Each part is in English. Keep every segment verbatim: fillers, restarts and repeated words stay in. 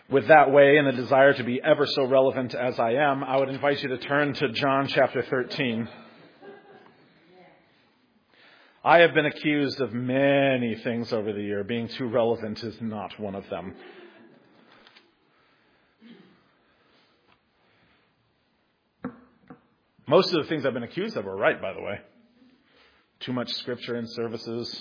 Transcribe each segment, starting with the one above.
With that way and a desire to be ever so relevant as I am, I would invite you to turn to John chapter thirteen. I have been accused of many things over the year. Being too relevant is not one of them. Most of the things I've been accused of are right, by the way. Too much scripture in services.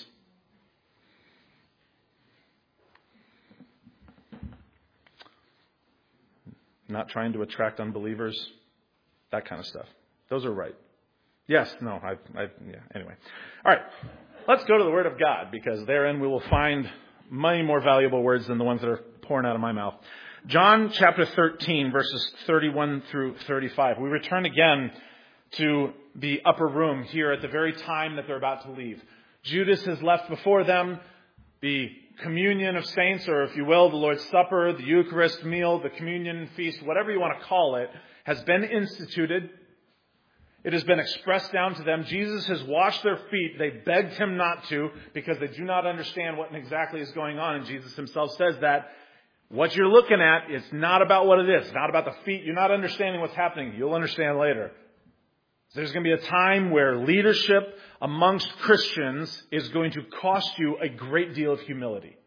Not trying to attract unbelievers. That kind of stuff. Those are right. Yes, no, I, I, yeah, anyway. All right, let's go to the Word of God, because therein we will find many more valuable words than the ones that are pouring out of my mouth. John chapter thirteen, verses thirty-one through thirty-five. We return again to the upper room here at the very time that they're about to leave. Judas has left before them. The communion of saints, or if you will, the Lord's Supper, the Eucharist meal, the communion feast, whatever you want to call it, has been instituted. It has been expressed down to them. Jesus has washed their feet. They begged him not to because they do not understand what exactly is going on. And Jesus himself says that what you're looking at is not about what it is. It's not about the feet. You're not understanding what's happening. You'll understand later. There's going to be a time where leadership amongst Christians is going to cost you a great deal of humility.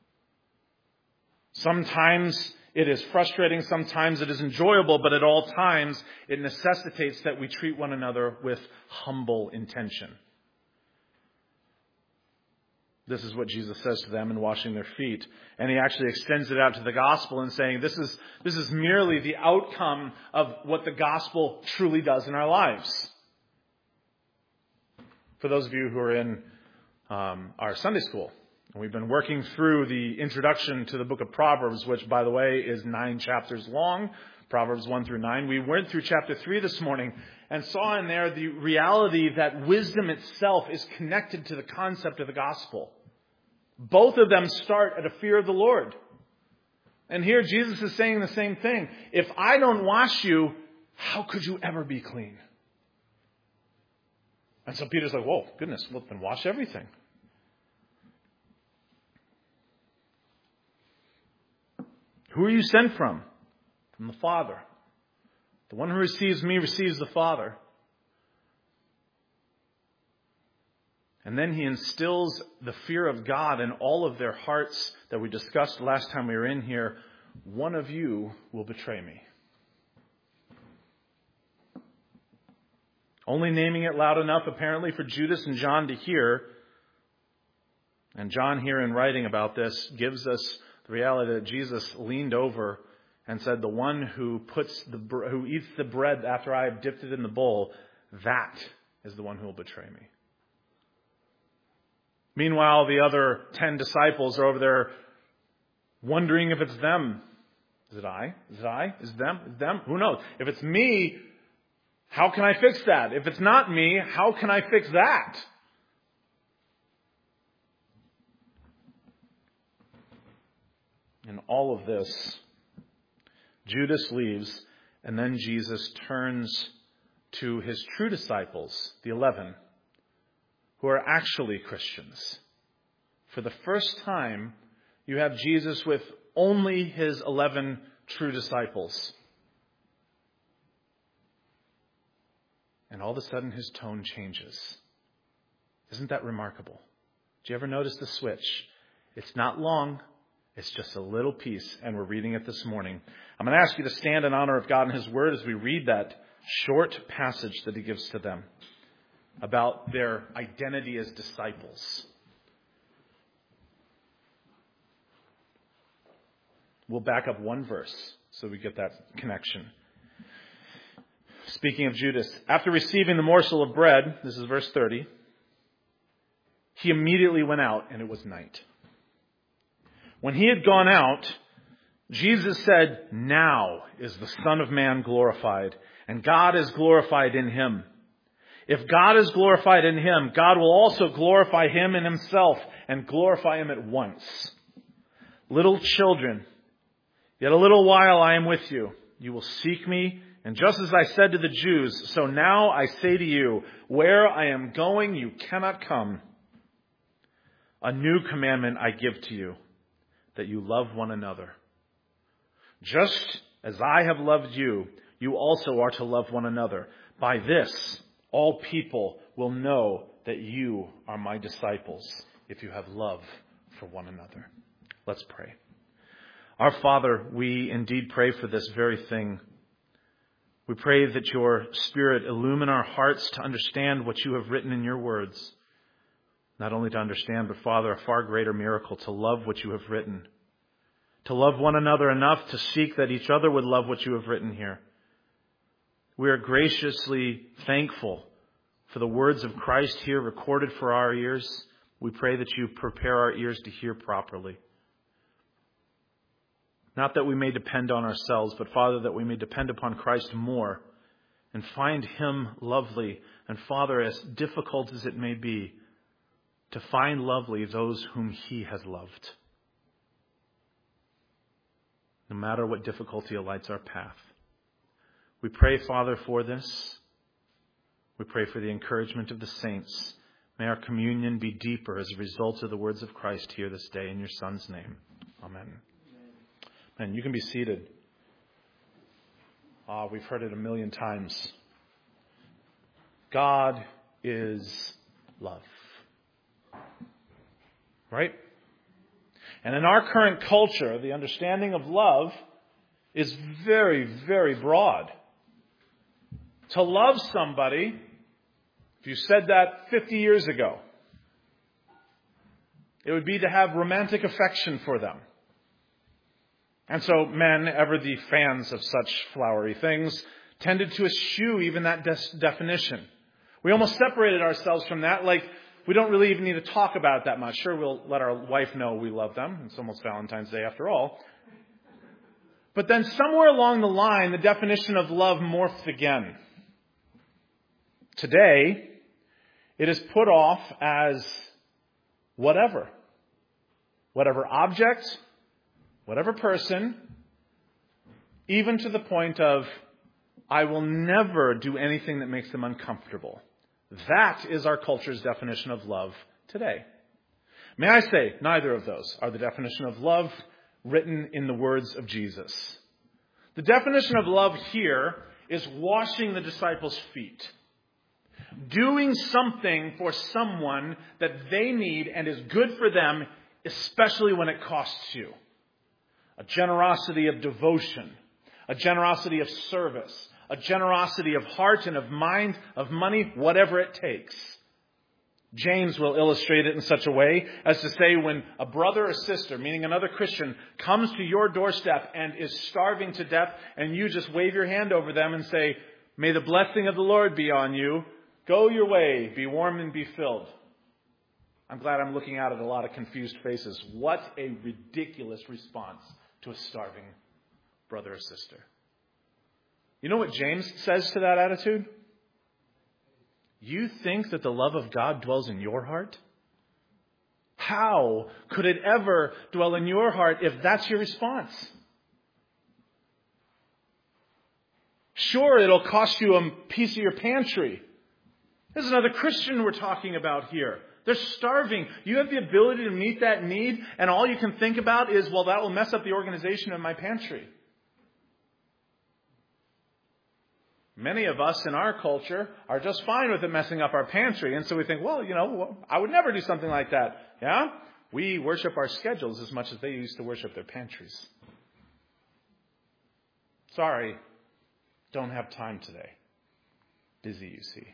Sometimes it is frustrating, sometimes it is enjoyable, but at all times it necessitates that we treat one another with humble intention. This is what Jesus says to them in washing their feet. And he actually extends it out to the gospel and saying this is, this is merely the outcome of what the gospel truly does in our lives. For those of you who are in um, our Sunday school, we've been working through the introduction to the book of Proverbs, which, by the way, is nine chapters long, Proverbs one through nine. We went through chapter three this morning and saw in there the reality that wisdom itself is connected to the concept of the gospel. Both of them start at a fear of the Lord. And here Jesus is saying the same thing. If I don't wash you, how could you ever be clean? And so Peter's like, whoa, goodness, well, then wash everything. Who are you sent from? From the Father. The one who receives me receives the Father. And then he instills the fear of God in all of their hearts that we discussed last time we were in here. One of you will betray me. Only naming it loud enough, apparently, for Judas and John to hear. And John here in writing about this gives us the reality that Jesus leaned over and said, the one who puts the who eats the bread after I have dipped it in the bowl, that is the one who will betray me. Meanwhile, the other ten disciples are over there wondering if it's them. Is it I? Is it I? Is it them? Is it them? Who knows? If it's me, how can I fix that? If it's not me, how can I fix that? In all of this, Judas leaves, and then Jesus turns to his true disciples, the eleven, who are actually Christians. For the first time, you have Jesus with only his eleven true disciples. And all of a sudden, his tone changes. Isn't that remarkable? Do you ever notice the switch? It's not long. It's just a little piece, and we're reading it this morning. I'm going to ask you to stand in honor of God and his word as we read that short passage that he gives to them about their identity as disciples. We'll back up one verse so we get that connection. Speaking of Judas, after receiving the morsel of bread, this is verse thirty, he immediately went out, and it was night. When he had gone out, Jesus said, now is the Son of Man glorified, and God is glorified in him. If God is glorified in him, God will also glorify him in himself and glorify him at once. Little children, yet a little while I am with you. You will seek me, and just as I said to the Jews, so now I say to you, where I am going, you cannot come. A new commandment I give to you, that you love one another. Just as I have loved you, you also are to love one another. By this, all people will know that you are my disciples, if you have love for one another. Let's pray. Our Father, we indeed pray for this very thing. We pray that your Spirit illumine our hearts to understand what you have written in your words. Not only to understand, but Father, a far greater miracle, to love what you have written. To love one another enough to seek that each other would love what you have written here. We are graciously thankful for the words of Christ here recorded for our ears. We pray that you prepare our ears to hear properly. Not that we may depend on ourselves, but Father, that we may depend upon Christ more and find him lovely. And Father, as difficult as it may be, to find lovely those whom he has loved. No matter what difficulty alights our path. We pray, Father, for this. We pray for the encouragement of the saints. May our communion be deeper as a result of the words of Christ here this day in your Son's name. Amen. And you can be seated. Ah, we've heard it a million times. God is love. Right? And in our current culture, the understanding of love is very, very broad. To love somebody, if you said that fifty years ago, it would be to have romantic affection for them. And so men, ever the fans of such flowery things, tended to eschew even that des- definition. We almost separated ourselves from that, like we don't really even need to talk about it that much. Sure, we'll let our wife know we love them. It's almost Valentine's Day after all. But then somewhere along the line, the definition of love morphed again. Today, it is put off as whatever. Whatever object, whatever person, even to the point of, I will never do anything that makes them uncomfortable. That is our culture's definition of love today. May I say, neither of those are the definition of love written in the words of Jesus. The definition of love here is washing the disciples' feet. Doing something for someone that they need and is good for them, especially when it costs you. A generosity of devotion, a generosity of service, a generosity of heart and of mind, of money, whatever it takes. James will illustrate it in such a way as to say when a brother or sister, meaning another Christian, comes to your doorstep and is starving to death and you just wave your hand over them and say, may the blessing of the Lord be on you. Go your way, be warm and be filled. I'm glad I'm looking out at a lot of confused faces. What a ridiculous response to a starving brother or sister. You know what James says to that attitude? You think that the love of God dwells in your heart? How could it ever dwell in your heart if that's your response? Sure, it'll cost you a piece of your pantry. There's another Christian we're talking about here. They're starving. You have the ability to meet that need, and all you can think about is, well, that will mess up the organization of my pantry. Many of us in our culture are just fine with it messing up our pantry. And so we think, well, you know, I would never do something like that. Yeah? We worship our schedules as much as they used to worship their pantries. Sorry, don't have time today. Busy, you see.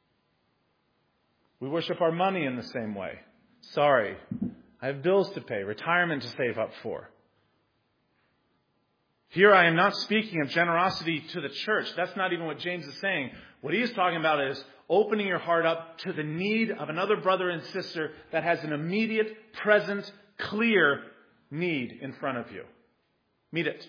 We worship our money in the same way. Sorry, I have bills to pay, retirement to save up for. Here I am not speaking of generosity to the church. That's not even what James is saying. What he is talking about is opening your heart up to the need of another brother and sister that has an immediate, present, clear need in front of you. Meet it.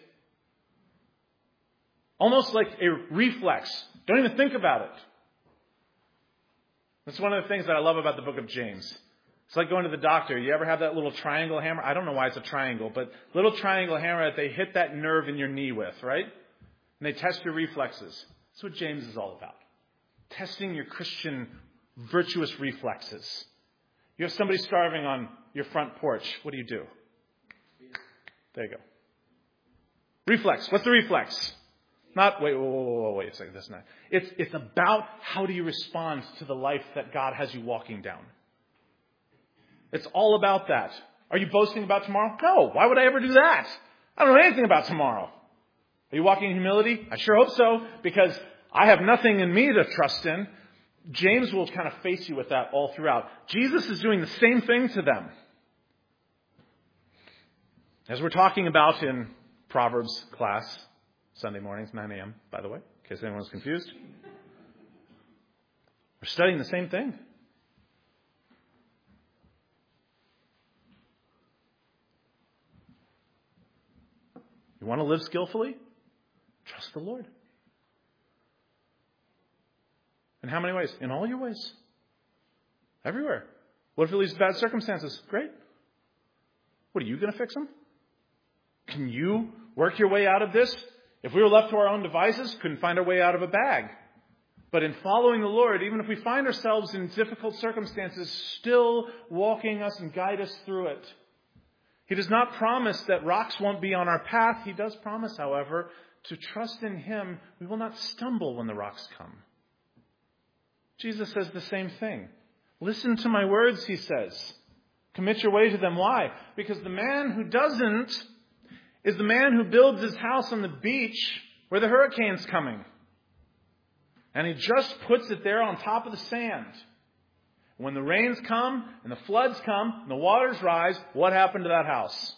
Almost like a reflex. Don't even think about it. That's one of the things that I love about the book of James. It's like going to the doctor. You ever have that little triangle hammer? I don't know why it's a triangle, but little triangle hammer that they hit that nerve in your knee with, right? And they test your reflexes. That's what James is all about. Testing your Christian virtuous reflexes. You have somebody starving on your front porch. What do you do? There you go. Reflex. What's the reflex? Not, wait, whoa, whoa, whoa, wait a second, that's not. It's, it's about how do you respond to the life that God has you walking down. It's all about that. Are you boasting about tomorrow? No. Why would I ever do that? I don't know anything about tomorrow. Are you walking in humility? I sure hope so, because I have nothing in me to trust in. James will kind of face you with that all throughout. Jesus is doing the same thing to them. As we're talking about in Proverbs class, Sunday mornings, nine a.m., by the way, in case anyone's confused. We're studying the same thing. You want to live skillfully? Trust the Lord. In how many ways? In all your ways. Everywhere. What if it leads to bad circumstances? Great. What, are you going to fix them? Can you work your way out of this? If we were left to our own devices, couldn't find our way out of a bag. But in following the Lord, even if we find ourselves in difficult circumstances, still walking us and guide us through it. He does not promise that rocks won't be on our path. He does promise, however, to trust in Him. We will not stumble when the rocks come. Jesus says the same thing. Listen to my words, He says. Commit your way to them. Why? Because the man who doesn't is the man who builds his house on the beach where the hurricane's coming. And he just puts it there on top of the sand. When the rains come and the floods come and the waters rise, what happened to that house?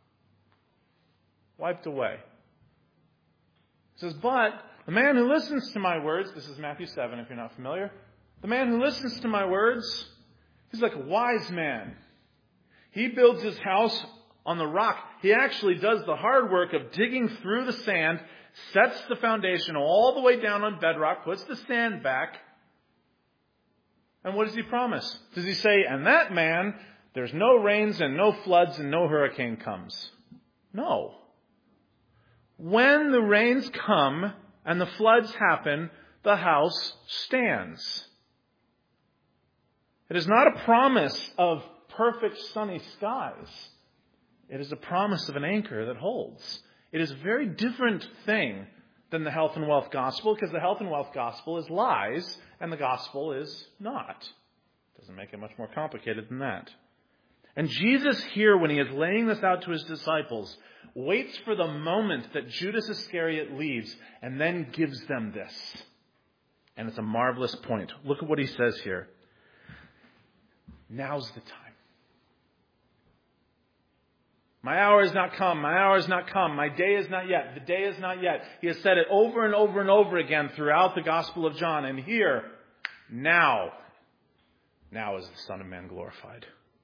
Wiped away. He says, but the man who listens to my words, this is Matthew seven if you're not familiar. The man who listens to my words, he's like a wise man. He builds his house on the rock. He actually does the hard work of digging through the sand, sets the foundation all the way down on bedrock, puts the sand back. And what does he promise? Does he say, and that man, there's no rains and no floods and no hurricane comes? No. When the rains come and the floods happen, the house stands. It is not a promise of perfect sunny skies. It is a promise of an anchor that holds. It is a very different thing than the health and wealth gospel, because the health and wealth gospel is lies and the gospel is not. Doesn't make it much more complicated than that. And Jesus here, when He is laying this out to His disciples, waits for the moment that Judas Iscariot leaves and then gives them this. And it's a marvelous point. Look at what He says here. Now's the time. My hour has not come. My hour has not come. My day is not yet. The day is not yet. He has said it over and over and over again throughout the Gospel of John. And here, now, now is the Son of Man glorified.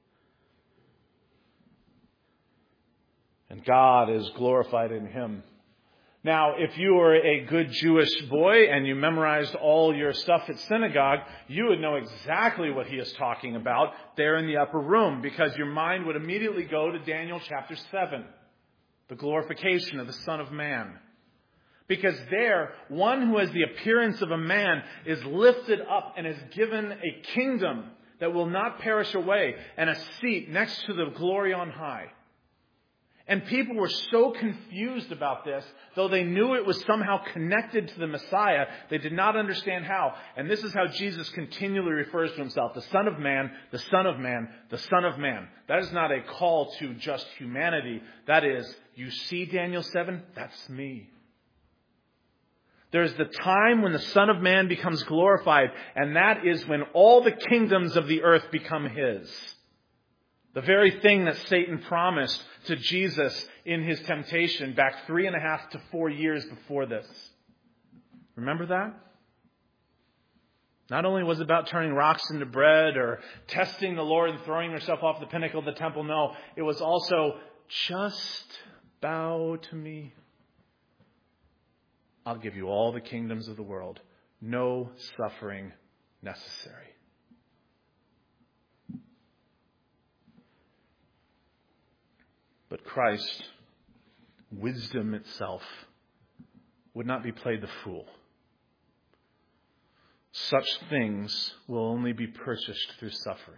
And God is glorified in Him. Now, if you were a good Jewish boy and you memorized all your stuff at synagogue, you would know exactly what he is talking about there in the upper room, because your mind would immediately go to Daniel chapter seven, the glorification of the Son of Man. Because there, one who has the appearance of a man is lifted up and is given a kingdom that will not perish away and a seat next to the glory on high. And people were so confused about this, though they knew it was somehow connected to the Messiah, they did not understand how. And this is how Jesus continually refers to Himself. The Son of Man, the Son of Man, the Son of Man. That is not a call to just humanity. That is, you see Daniel seven? That's me. There's the time when the Son of Man becomes glorified, and that is when all the kingdoms of the earth become His. The very thing that Satan promised to Jesus in His temptation back three and a half to four years before this. Remember that? Not only was it about turning rocks into bread or testing the Lord and throwing yourself off the pinnacle of the temple. No, it was also just bow to me. I'll give you all the kingdoms of the world. No suffering necessary. But Christ, wisdom itself, would not be played the fool. Such things will only be purchased through suffering.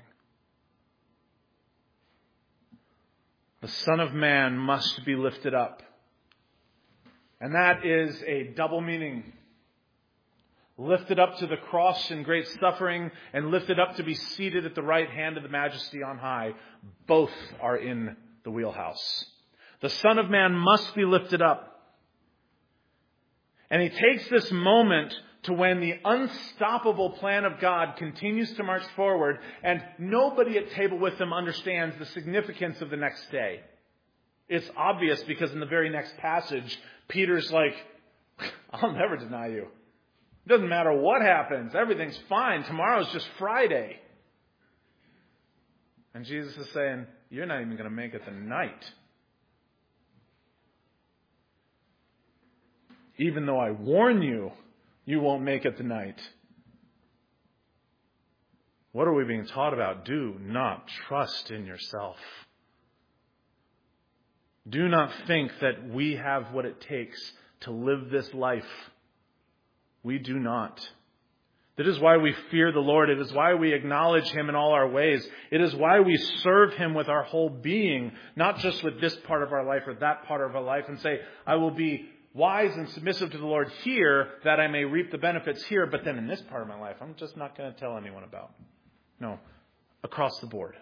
The Son of Man must be lifted up. And that is a double meaning. Lifted up to the cross in great suffering and lifted up to be seated at the right hand of the Majesty on high. Both are in the wheelhouse. The Son of Man must be lifted up. And he takes this moment to when the unstoppable plan of God continues to march forward and nobody at table with him understands the significance of the next day. It's obvious because in the very next passage, Peter's like, I'll never deny you. It doesn't matter what happens. Everything's fine. Tomorrow's just Friday. And Jesus is saying, you're not even going to make it the night. Even though I warn you, you won't make it the night. What are we being taught about? Do not trust in yourself. Do not think that we have what it takes to live this life. We do not. That is why we fear the Lord. It is why we acknowledge Him in all our ways. It is why we serve Him with our whole being, not just with this part of our life or that part of our life, and say, I will be wise and submissive to the Lord here that I may reap the benefits here, but then in this part of my life, I'm just not going to tell anyone about. No, across the board.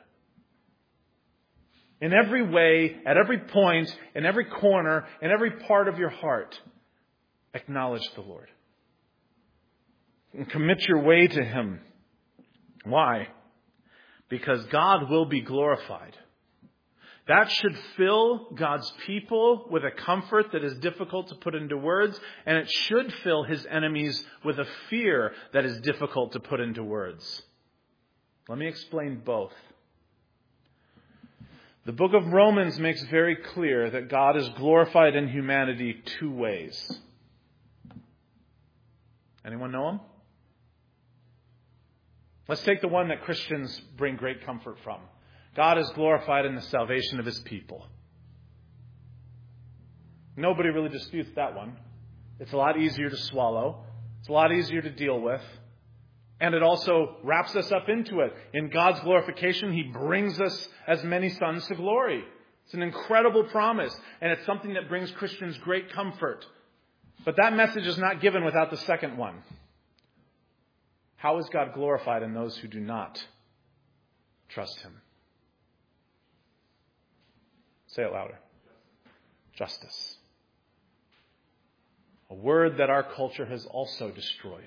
In every way, at every point, in every corner, in every part of your heart, acknowledge the Lord. And commit your way to Him. Why? Because God will be glorified. That should fill God's people with a comfort that is difficult to put into words, and it should fill His enemies with a fear that is difficult to put into words. Let me explain both. The book of Romans makes very clear that God is glorified in humanity two ways. Anyone know them? Let's take the one that Christians bring great comfort from. God is glorified in the salvation of His people. Nobody really disputes that one. It's a lot easier to swallow. It's a lot easier to deal with. And it also wraps us up into it. In God's glorification, He brings us as many sons to glory. It's an incredible promise, and it's something that brings Christians great comfort. But that message is not given without the second one. How is God glorified in those who do not trust Him? Say it louder. Justice. A word that our culture has also destroyed.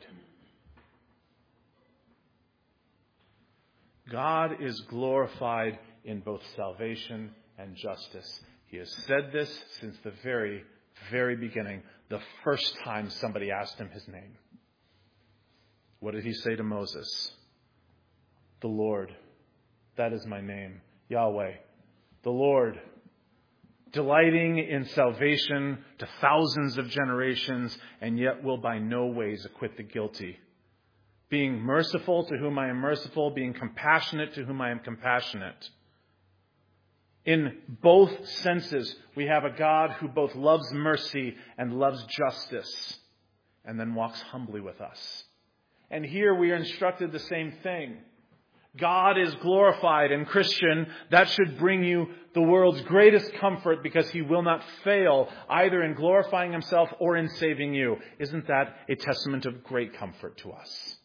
God is glorified in both salvation and justice. He has said this since the very, very beginning, the first time somebody asked Him His name. What did He say to Moses? The Lord, that is my name, Yahweh. The Lord, delighting in salvation to thousands of generations, and yet will by no ways acquit the guilty. Being merciful to whom I am merciful, being compassionate to whom I am compassionate. In both senses, we have a God who both loves mercy and loves justice, and then walks humbly with us. And here we are instructed the same thing. God is glorified, and Christian, that should bring you the world's greatest comfort because He will not fail either in glorifying Himself or in saving you. Isn't that a testament of great comfort to us?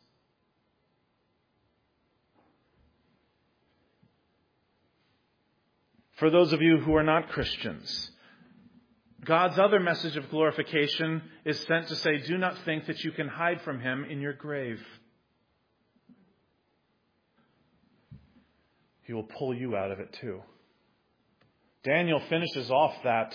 For those of you who are not Christians, God's other message of glorification is sent to say, do not think that you can hide from Him in your grave. He will pull you out of it too. Daniel finishes off that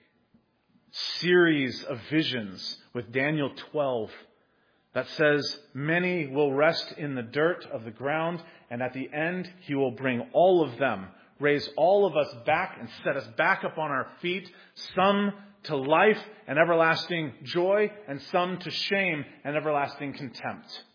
series of visions with Daniel twelve that says, many will rest in the dirt of the ground, and at the end He will bring all of them, raise all of us back and set us back up on our feet, some to life and everlasting joy, and some to shame and everlasting contempt.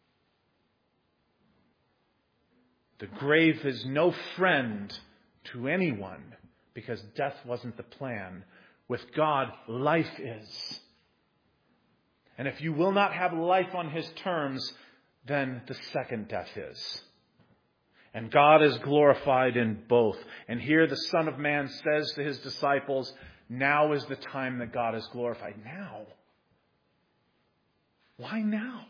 The grave is no friend to anyone because death wasn't the plan. With God, life is. And if you will not have life on His terms, then the second death is. And God is glorified in both. And here the Son of Man says to His disciples, Now is the time that God is glorified. Now? Why now?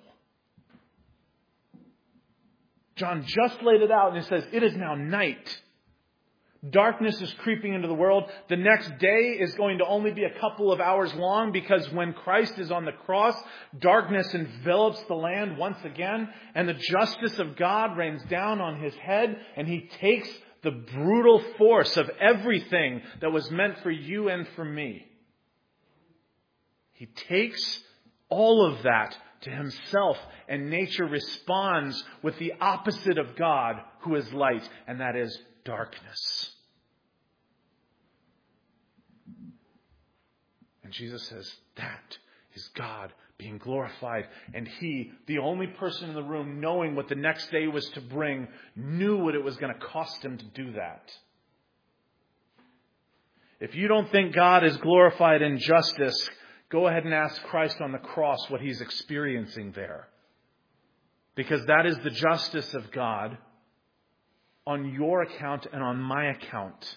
John just laid it out and he says, it is now night. Darkness is creeping into the world. The next day is going to only be a couple of hours long because when Christ is on the cross, darkness envelops the land once again and the justice of God rains down on his head and he takes the brutal force of everything that was meant for you and for me. He takes all of that to himself, and nature responds with the opposite of God, who is light, and that is darkness. And Jesus says, that is God being glorified. And he, the only person in the room knowing what the next day was to bring, knew what it was going to cost him to do that. If you don't think God is glorified in justice, go ahead and ask Christ on the cross what he's experiencing there. Because that is the justice of God on your account and on my account.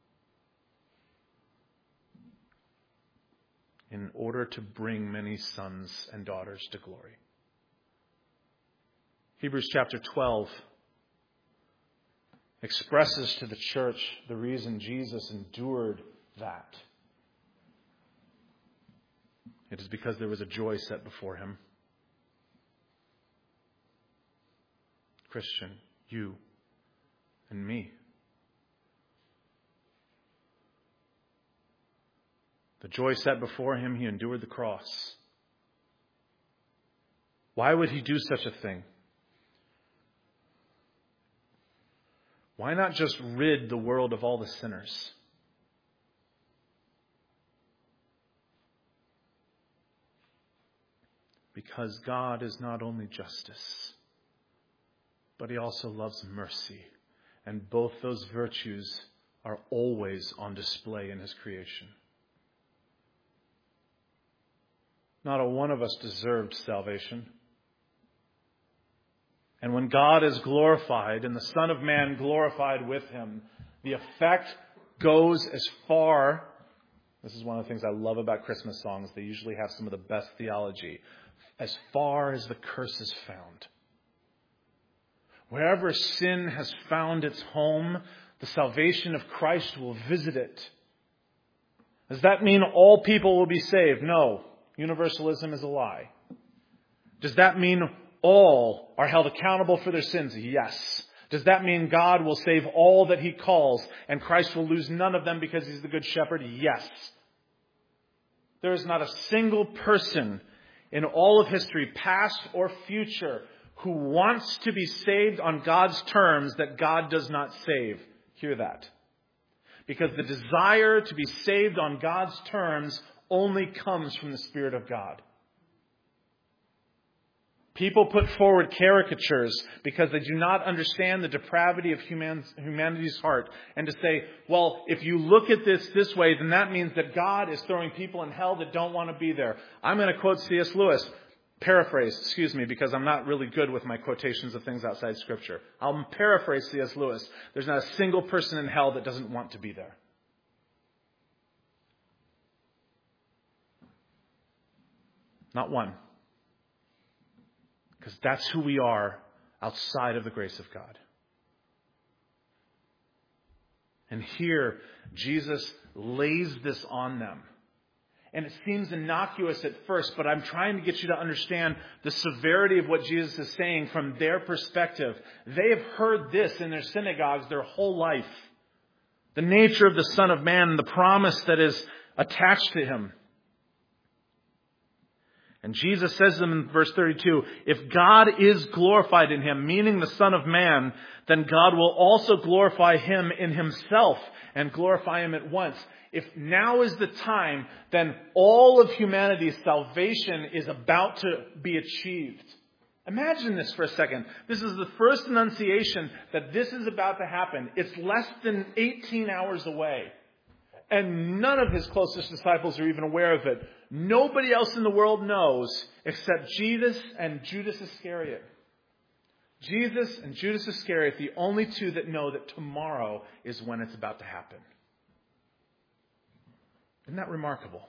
In order to bring many sons and daughters to glory. Hebrews chapter twelve expresses to the church the reason Jesus endured that. It is because there was a joy set before him. Christian, you and me. The joy set before him, he endured the cross. Why would he do such a thing? Why not just rid the world of all the sinners? Because God is not only justice, but he also loves mercy. And both those virtues are always on display in his creation. Not a one of us deserved salvation. And when God is glorified and the Son of Man glorified with him, the effect goes as far. This is one of the things I love about Christmas songs. They usually have some of the best theology. As far as the curse is found. Wherever sin has found its home, the salvation of Christ will visit it. Does that mean all people will be saved? No. Universalism is a lie. Does that mean all are held accountable for their sins? Yes. Does that mean God will save all that he calls and Christ will lose none of them because he's the good shepherd? Yes. There is not a single person in all of history, past or future, who wants to be saved on God's terms that God does not save. Hear that. Because the desire to be saved on God's terms only comes from the Spirit of God. People put forward caricatures because they do not understand the depravity of human, humanity's heart. And to say, well, if you look at this this way, then that means that God is throwing people in hell that don't want to be there. I'm going to quote C S Lewis. Paraphrase, excuse me, because I'm not really good with my quotations of things outside Scripture. I'll paraphrase C S Lewis. There's not a single person in hell that doesn't want to be there. Not one. Because that's who we are outside of the grace of God. And here, Jesus lays this on them. And it seems innocuous at first, but I'm trying to get you to understand the severity of what Jesus is saying from their perspective. They have heard this in their synagogues their whole life. The nature of the Son of Man and the promise that is attached to him. And Jesus says to them in verse thirty-two, if God is glorified in him, meaning the Son of Man, then God will also glorify him in himself and glorify him at once. If now is the time, then all of humanity's salvation is about to be achieved. Imagine this for a second. This is the first annunciation that this is about to happen. It's less than eighteen hours away. And none of his closest disciples are even aware of it. Nobody else in the world knows except Jesus and Judas Iscariot. Jesus and Judas Iscariot, the only two that know that tomorrow is when it's about to happen. Isn't that remarkable?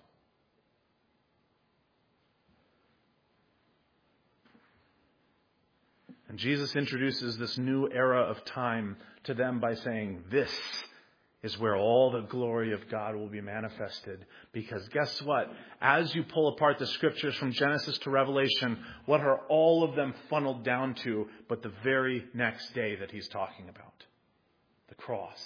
And Jesus introduces this new era of time to them by saying, this is where all the glory of God will be manifested. Because guess what? As you pull apart the scriptures from Genesis to Revelation, what are all of them funneled down to but the very next day that he's talking about? The cross.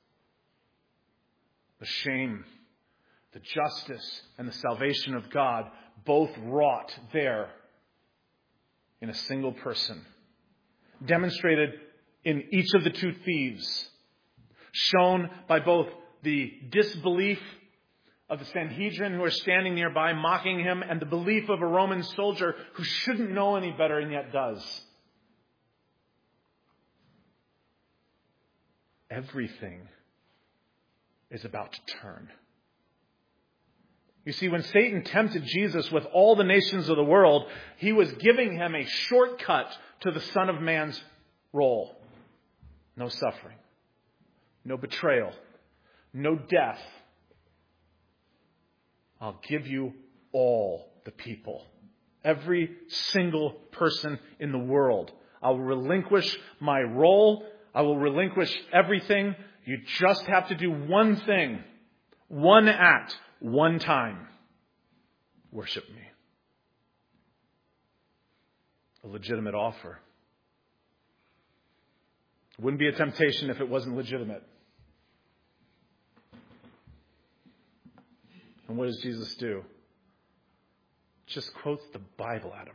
The shame, the justice, and the salvation of God, both wrought there in a single person. Demonstrated in each of the two thieves. Shown by both the disbelief of the Sanhedrin who are standing nearby mocking him and the belief of a Roman soldier who shouldn't know any better and yet does. Everything is about to turn. You see, when Satan tempted Jesus with all the nations of the world, he was giving him a shortcut to the Son of Man's role. No suffering. No betrayal. No death. I'll give you all the people. Every single person in the world. I will relinquish my role. I will relinquish everything. You just have to do one thing. One act. One time. Worship me. A legitimate offer. It wouldn't be a temptation if it wasn't legitimate. And what does Jesus do? Just quotes the Bible at him.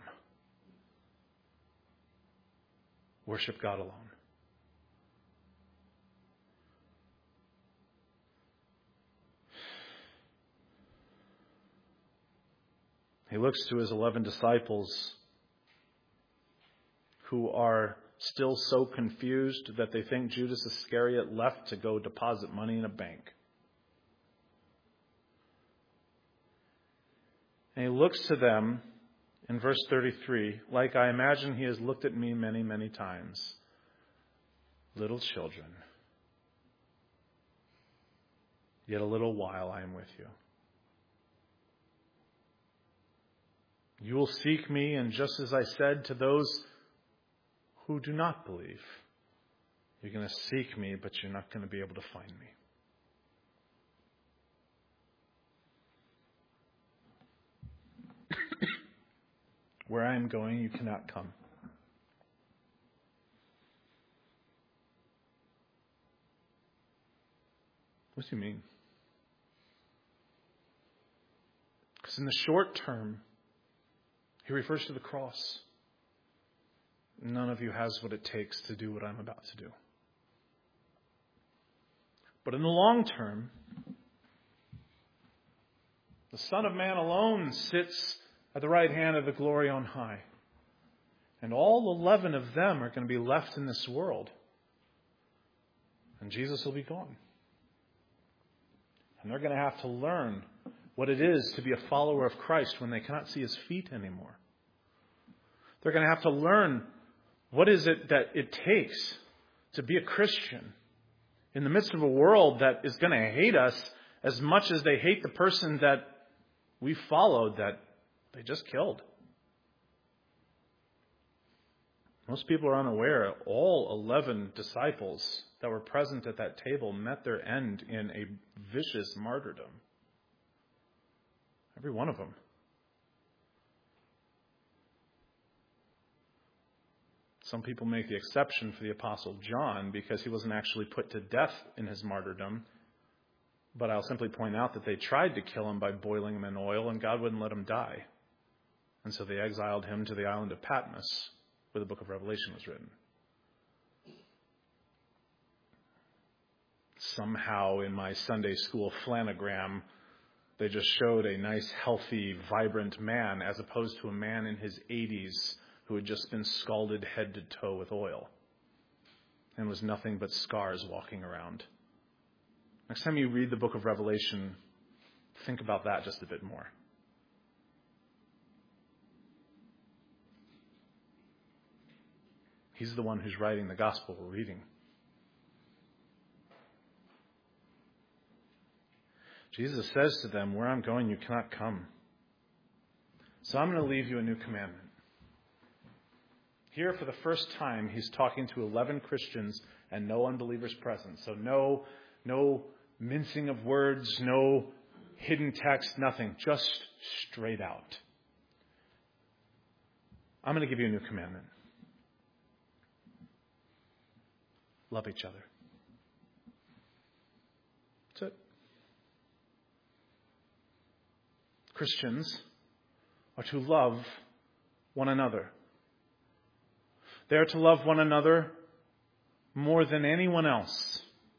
Worship God alone. He looks to his eleven disciples who are still so confused that they think Judas Iscariot left to go deposit money in a bank. And he looks to them in verse thirty-three, like I imagine he has looked at me many, many times. Little children, yet a little while I am with you. You will seek me, and just as I said to those who do not believe, you're going to seek me, but you're not going to be able to find me. Where I am going, you cannot come. What do you mean? Because in the short term, he refers to the cross. None of you has what it takes to do what I'm about to do. But in the long term, the Son of Man alone sits at the right hand of the glory on high. And all eleven of them are going to be left in this world. And Jesus will be gone. And they're going to have to learn what it is to be a follower of Christ when they cannot see his feet anymore. They're going to have to learn what is it that it takes to be a Christian in the midst of a world that is going to hate us as much as they hate the person that we followed that they just killed. Most people are unaware. All eleven disciples that were present at that table met their end in a vicious martyrdom. Every one of them. Some people make the exception for the Apostle John because he wasn't actually put to death in his martyrdom. But I'll simply point out that they tried to kill him by boiling him in oil, and God wouldn't let him die. And so they exiled him to the island of Patmos, where the book of Revelation was written. Somehow in my Sunday school flanogram, they just showed a nice, healthy, vibrant man as opposed to a man in his eighties who had just been scalded head to toe with oil and was nothing but scars walking around. Next time you read the book of Revelation, think about that just a bit more. He's the one who's writing the gospel we're reading. Jesus says to them, where I'm going, you cannot come. So I'm going to leave you a new commandment. Here, for the first time, he's talking to eleven Christians and no unbelievers present. So no, no mincing of words, no hidden text, nothing. Just straight out. I'm going to give you a new commandment. Love each other. That's it. Christians are to love one another. They are to love one another more than anyone else.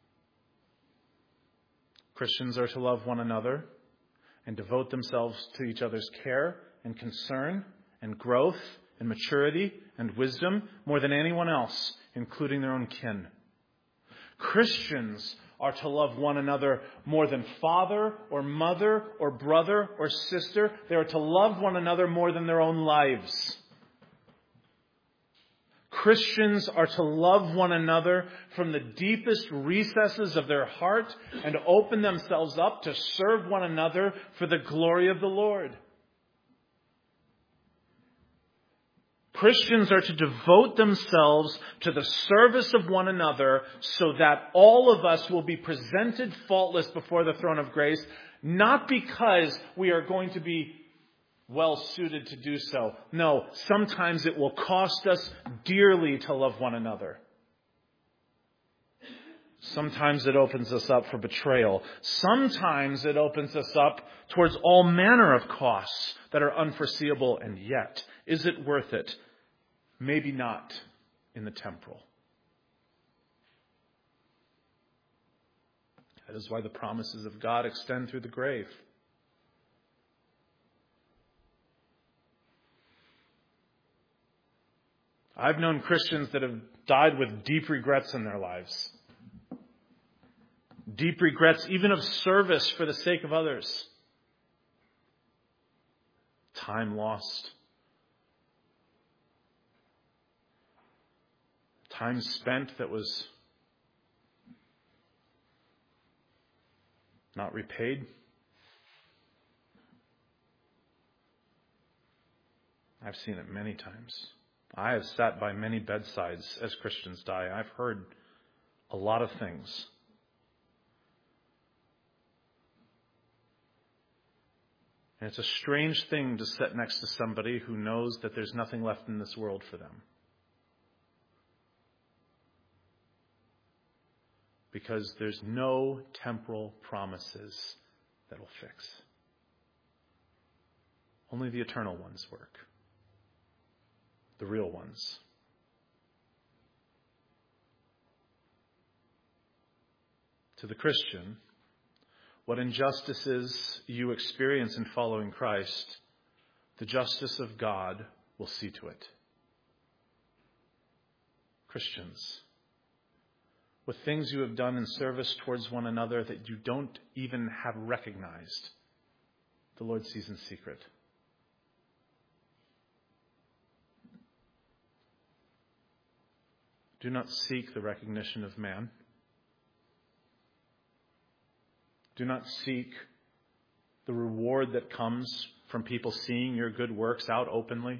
Christians are to love one another and devote themselves to each other's care and concern and growth and maturity and wisdom more than anyone else, including their own kin. Christians are to love one another more than father or mother or brother or sister. They are to love one another more than their own lives. Christians are to love one another from the deepest recesses of their heart and open themselves up to serve one another for the glory of the Lord. Christians are to devote themselves to the service of one another so that all of us will be presented faultless before the throne of grace, not because we are going to be well suited to do so. No, sometimes it will cost us dearly to love one another. Sometimes it opens us up for betrayal. Sometimes it opens us up towards all manner of costs that are unforeseeable. And yet, is it worth it? Maybe not in the temporal. That is why the promises of God extend through the grave. I've known Christians that have died with deep regrets in their lives. Deep regrets even of service for the sake of others. Time lost. Time spent that was not repaid. I've seen it many times. I have sat by many bedsides as Christians die. I've heard a lot of things. And it's a strange thing to sit next to somebody who knows that there's nothing left in this world for them. Because there's no temporal promises that will fix. Only the eternal ones work. The real ones. To the Christian, what injustices you experience in following Christ, the justice of God will see to it. Christians, with things you have done in service towards one another that you don't even have recognized, the Lord sees in secret. Do not seek the recognition of man. Do not seek the reward that comes from people seeing your good works out openly.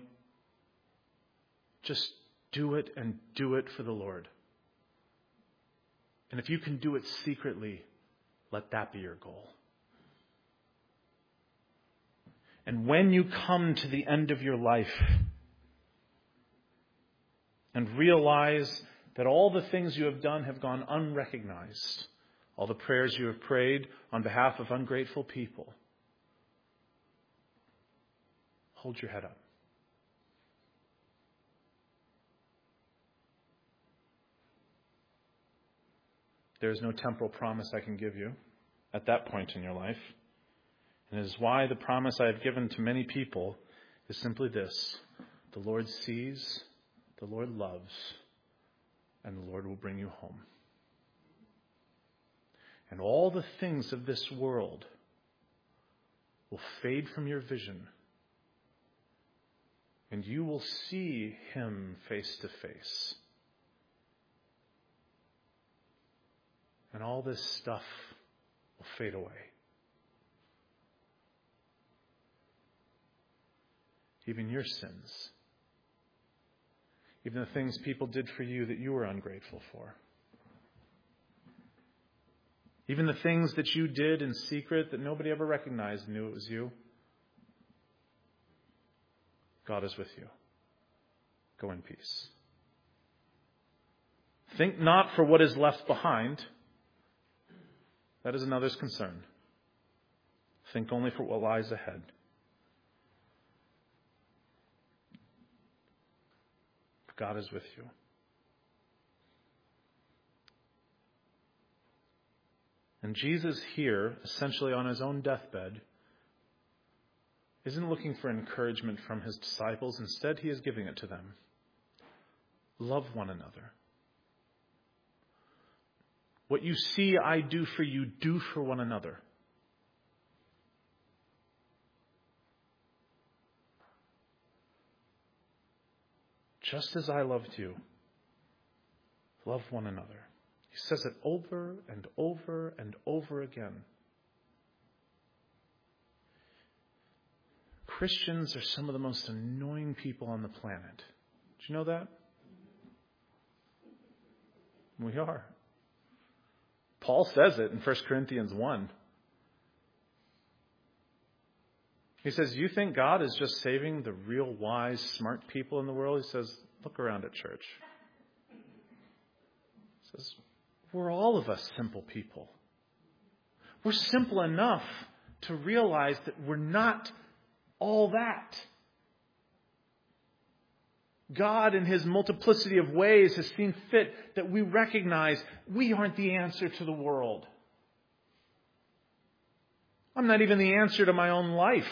Just do it and do it for the Lord. And if you can do it secretly, let that be your goal. And when you come to the end of your life and realize that all the things you have done have gone unrecognized, all the prayers you have prayed on behalf of ungrateful people, hold your head up. There is no temporal promise I can give you at that point in your life. And it is why the promise I have given to many people is simply this: the Lord sees, the Lord loves, and the Lord will bring you home. And all the things of this world will fade from your vision. And you will see Him face to face. And all this stuff will fade away. even your sins, even the things people did for you that you were ungrateful for, even the things that you did in secret that nobody ever recognized and knew it was you. God is with you. Go in peace. Think not for what is left behind. That is another's concern. Think only for what lies ahead. God is with you. And Jesus here, essentially on his own deathbed, isn't looking for encouragement from his disciples. Instead, he is giving it to them. Love one another. What you see I do for you, do for one another. Just as I loved you, love one another. He says it over and over and over again. Christians are some of the most annoying people on the planet. Did you know that? We are. Paul says it in First Corinthians one. He says, you think God is just saving the real wise, smart people in the world? He says, look around at church. He says, we're all of us simple people. We're simple enough to realize that we're not all that. God, in his multiplicity of ways, has seen fit that we recognize we aren't the answer to the world. I'm not even the answer to my own life.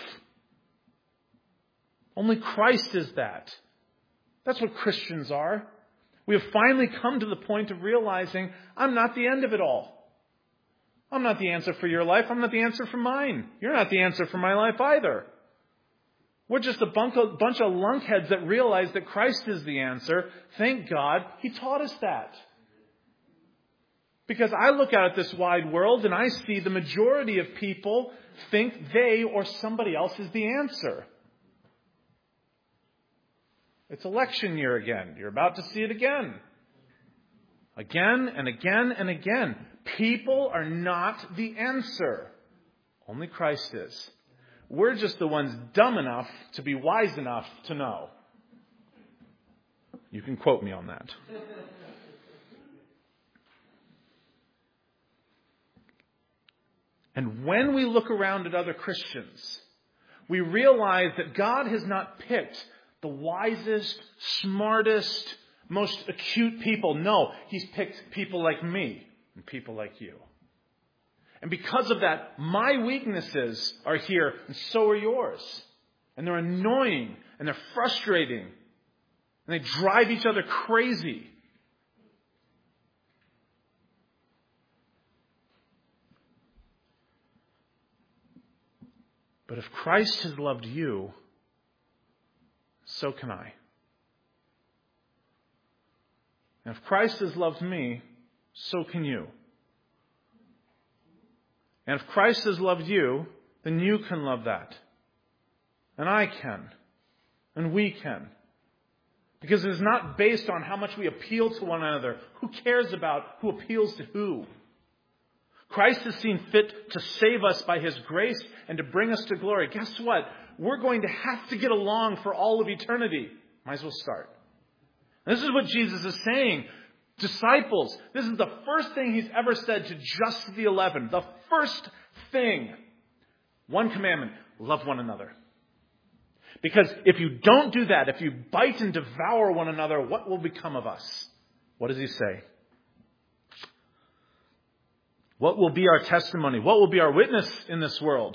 Only Christ is that. That's what Christians are. We have finally come to the point of realizing I'm not the end of it all. I'm not the answer for your life. I'm not the answer for mine. You're not the answer for my life either. We're just a bunch of, bunch of lunkheads that realize that Christ is the answer. Thank God he taught us that. Because I look out at this wide world and I see the majority of people think they or somebody else is the answer. It's election year again. You're about to see it again. Again and again and again. People are not the answer. Only Christ is. We're just the ones dumb enough to be wise enough to know. You can quote me on that. And when we look around at other Christians, we realize that God has not picked the wisest, smartest, most acute people. No, he's picked people like me and people like you. And because of that, my weaknesses are here, and so are yours. And they're annoying, and they're frustrating, and they drive each other crazy. But if Christ has loved you, so can I. And if Christ has loved me, so can you. And if Christ has loved you, then you can love that. And I can. And we can. Because it is not based on how much we appeal to one another. Who cares about who appeals to who? Christ has seen fit to save us by his grace and to bring us to glory. Guess what? We're going to have to get along for all of eternity. Might as well start. And this is what Jesus is saying. Disciples, this is the first thing he's ever said to just the eleven. The first thing. One commandment, love one another. Because if you don't do that, if you bite and devour one another, what will become of us? What does he say? What will be our testimony? What will be our witness in this world?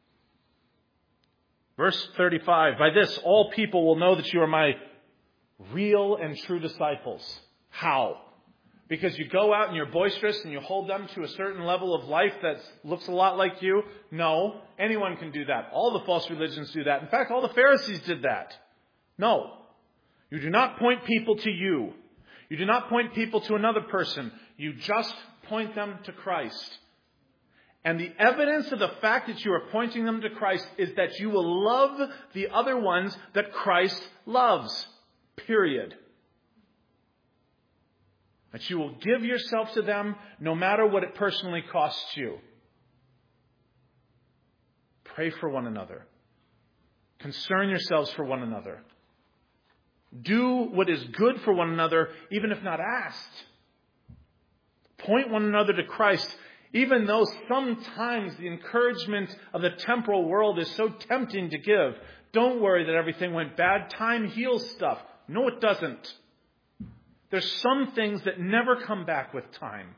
Verse thirty-five, by this all people will know that you are my real and true disciples. How? Because you go out and you're boisterous and you hold them to a certain level of life that looks a lot like you? No, anyone can do that. All the false religions do that. In fact, all the Pharisees did that. No. You do not point people to you. You do not point people to another person. You just point them to Christ. And the evidence of the fact that you are pointing them to Christ is that you will love the other ones that Christ loves. Period. That you will give yourself to them no matter what it personally costs you. Pray for one another. Concern yourselves for one another. Do what is good for one another, even if not asked. Point one another to Christ, even though sometimes the encouragement of the temporal world is so tempting to give. Don't worry that everything went bad. Time heals stuff. No, it doesn't. There's some things that never come back with time.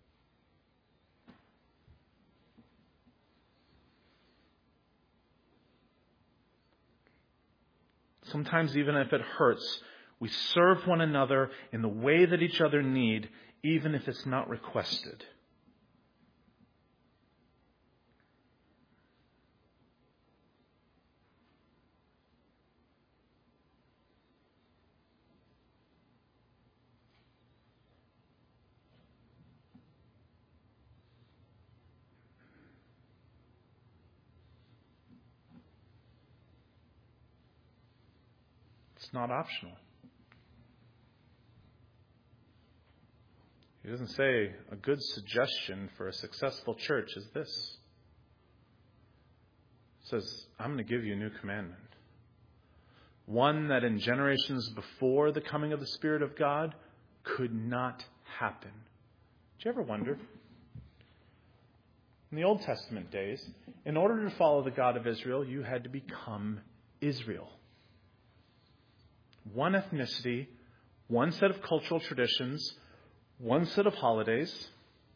Sometimes even if it hurts, we serve one another in the way that each other need, even if it's not requested. It's not optional. He doesn't say a good suggestion for a successful church is this. He says, I'm going to give you a new commandment. One that in generations before the coming of the Spirit of God could not happen. Did you ever wonder? In the Old Testament days, in order to follow the God of Israel, you had to become Israel. One ethnicity, one set of cultural traditions, one set of holidays,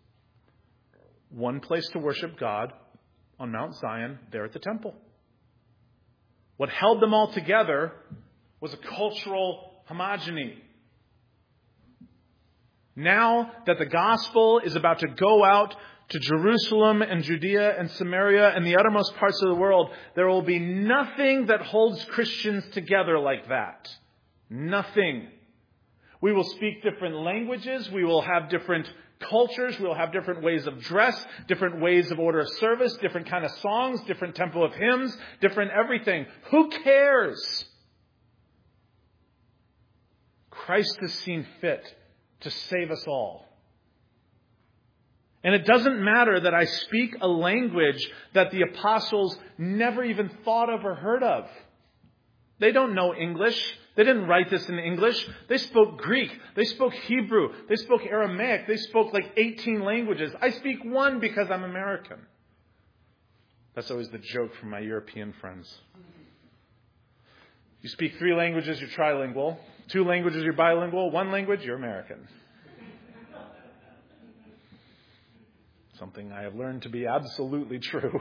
one place to worship God on Mount Zion, there at the temple. What held them all together was a cultural homogeny. Now that the gospel is about to go out to Jerusalem and Judea and Samaria and the uttermost parts of the world, there will be nothing that holds Christians together like that. Nothing. We will speak different languages. We will have different cultures. We will have different ways of dress, different ways of order of service, different kind of songs, different tempo of hymns, different everything. Who cares? Christ has seen fit to save us all. And it doesn't matter that I speak a language that the apostles never even thought of or heard of. They don't know English. They didn't write this in English. They spoke Greek. They spoke Hebrew. They spoke Aramaic. They spoke like eighteen languages. I speak one because I'm American. That's always the joke from my European friends. You speak three languages, you're trilingual. Two languages, you're bilingual. One language, you're American. Something I have learned to be absolutely true.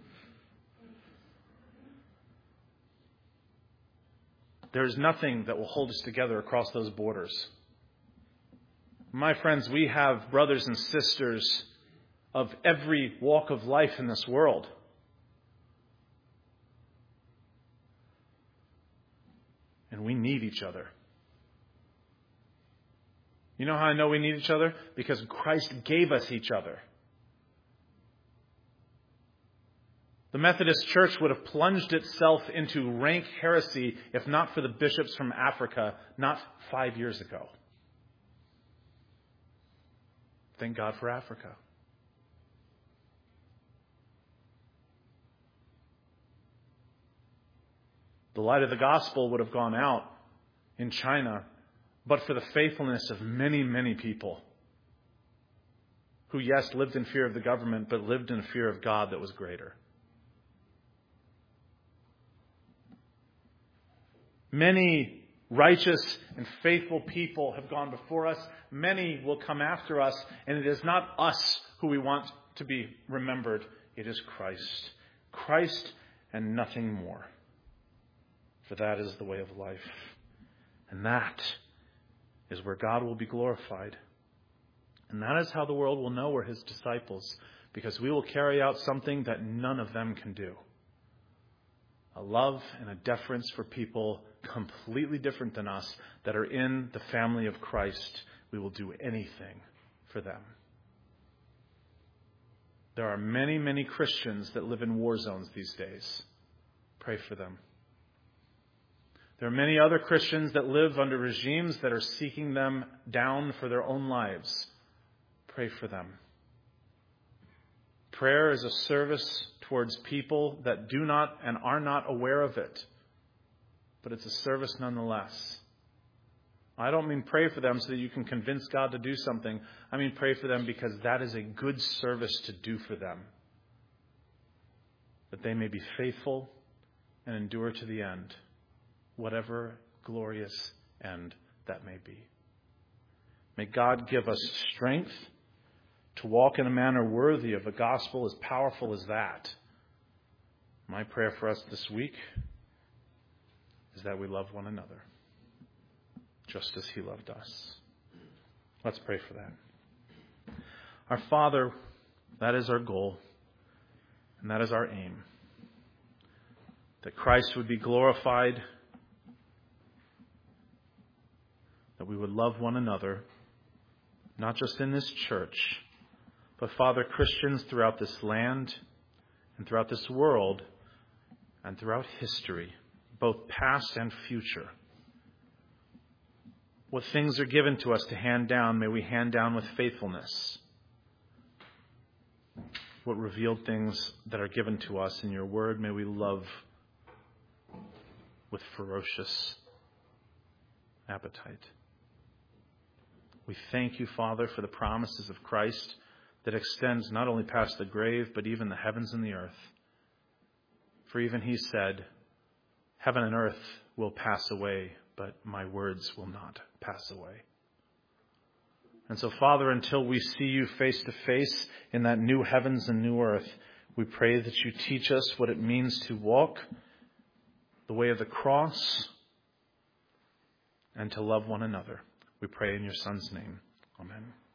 There is nothing that will hold us together across those borders. My friends, we have brothers and sisters of every walk of life in this world. And we need each other. You know how I know we need each other? Because Christ gave us each other. The Methodist Church would have plunged itself into rank heresy if not for the bishops from Africa not five years ago. Thank God for Africa. The light of the gospel would have gone out in China, but for the faithfulness of many, many people who, yes, lived in fear of the government, but lived in fear of God that was greater. Many righteous and faithful people have gone before us. Many will come after us. And it is not us who we want to be remembered. It is Christ. Christ and nothing more. For that is the way of life. And that is where God will be glorified. And that is how the world will know we're His disciples. Because we will carry out something that none of them can do. A love and a deference for people completely different than us that are in the family of Christ. We will do anything for them. There There are many, many Christians that live in war zones these days. Pray for them. There are many other Christians that live under regimes that are seeking them down for their own lives. Pray for them. Prayer is a service towards people that do not and are not aware of it. But it's a service nonetheless. I don't mean pray for them so that you can convince God to do something. I mean pray for them because that is a good service to do for them. That they may be faithful and endure to the end, whatever glorious end that may be. May God give us strength to walk in a manner worthy of a gospel as powerful as that. My prayer for us this week is that we love one another, just as He loved us. Let's pray for that. Our Father, that is our goal, and that is our aim. That Christ would be glorified, that we would love one another, not just in this church, but, Father, Christians throughout this land and throughout this world and throughout history, both past and future. What things are given to us to hand down, may we hand down with faithfulness. What revealed things that are given to us in your word, may we love with ferocious appetite. We thank you, Father, for the promises of Christ that extends not only past the grave, but even the heavens and the earth. For even He said, heaven and earth will pass away, but my words will not pass away. And so, Father, until we see you face to face in that new heavens and new earth, we pray that you teach us what it means to walk the way of the cross and to love one another. We pray in your Son's name. Amen.